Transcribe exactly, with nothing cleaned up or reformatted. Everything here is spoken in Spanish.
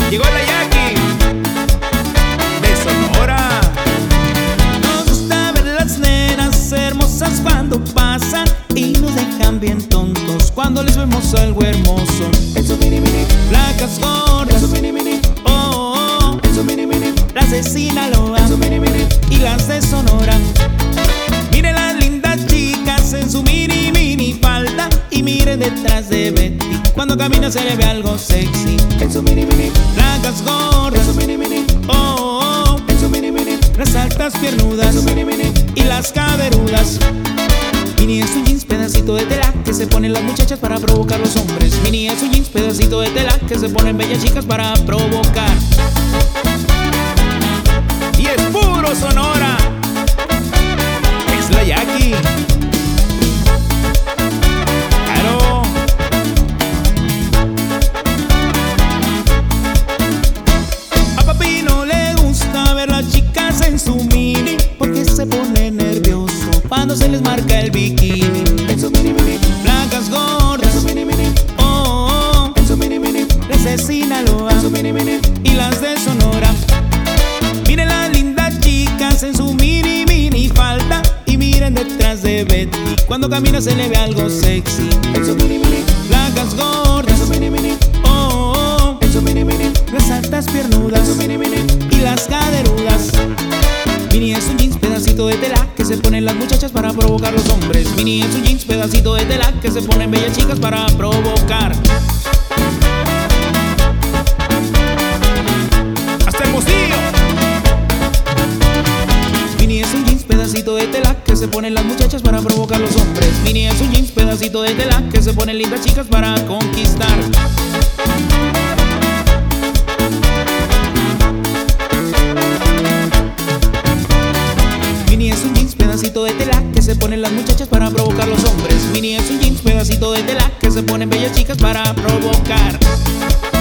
Llegó la Jackie de Sonora. Nos gusta ver las nenas hermosas cuando pasan y nos dejan bien tontos cuando les vemos algo hermoso. En su mini mini, Flacas gordas, en su mini mini, oh, oh, oh. en su mini mini, Las de Sinaloa en su mini mini, y las de Sonora. Miren las lindas chicas en su mini mini falda y miren detrás de Betty cuando camina se le ve algo sexy. en su mini mini, Flacas en gordas, su mini mini, oh, oh, oh. en su mini mini, Las altas en piernudas su mini mini, y las caderudas. Mini es un jeans pedacito de tela que se ponen las muchachas para provocar los hombres. Mini es un jeans pedacito de tela que se ponen bellas chicas para provocar. y es puro Sonora. Es la Jackie. Claro. A papi no le gusta ver las chicas en su mini porque se pone nervioso cuando se les marca el bikini. En su mini mini, Flacas en gordas, su mini mini, oh, oh, oh. en su mini mini, Las de Sinaloa en su mini mini, y las de Sonora. Miren las lindas chicas en su mini mini falda y miren detrás de Betty cuando camina se le ve algo sexy. en su mini mini, Flacas en gordas, su mini mini, oh, oh, oh. en su mini mini, Las altas en piernudas su mini mini, y las caderudas. Mini es un jeans pedacito de tela que se ponen las muchachas para provocar los hombres. Mini es un jeans pedacito de tela que se ponen bellas chicas para provocar. hasta Hermosillo. Mini es un jeans pedacito de tela que se ponen las muchachas para provocar los hombres. Mini es un jeans pedacito de tela que se ponen lindas chicas para conquistar. Mini es un jeans pedacito de tela que se ponen las muchachas para provocar los hombres. Mini es un jeans pedacito de tela que se ponen bellas chicas para provocar.